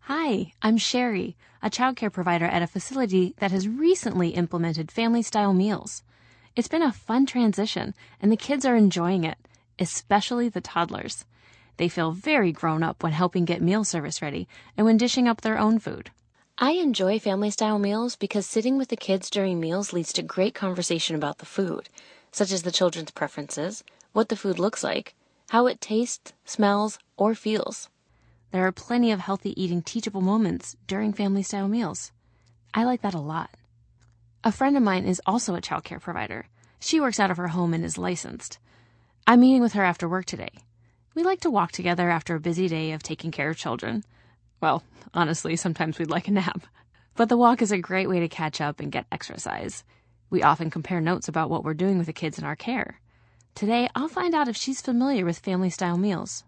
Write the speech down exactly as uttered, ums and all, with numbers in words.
Hi, I'm Sherry, a childcare provider at a facility that has recently implemented family-style meals. It's been a fun transition, and the kids are enjoying it, especially the toddlers. They feel very grown up when helping get meal service ready and when dishing up their own food. I enjoy family-style meals because sitting with the kids during meals leads to great conversation about the food, such as the children's preferences, what the food looks like, how it tastes, smells, or feels. There are plenty of healthy eating teachable moments during family-style meals. I like that a lot. A friend of mine is also a childcare provider. She works out of her home and is licensed. I'm meeting with her after work today. We like to walk together after a busy day of taking care of children. Well, honestly, sometimes we'd like a nap. But the walk is a great way to catch up and get exercise. We often compare notes about what we're doing with the kids in our care. Today, I'll find out if she's familiar with family-style meals.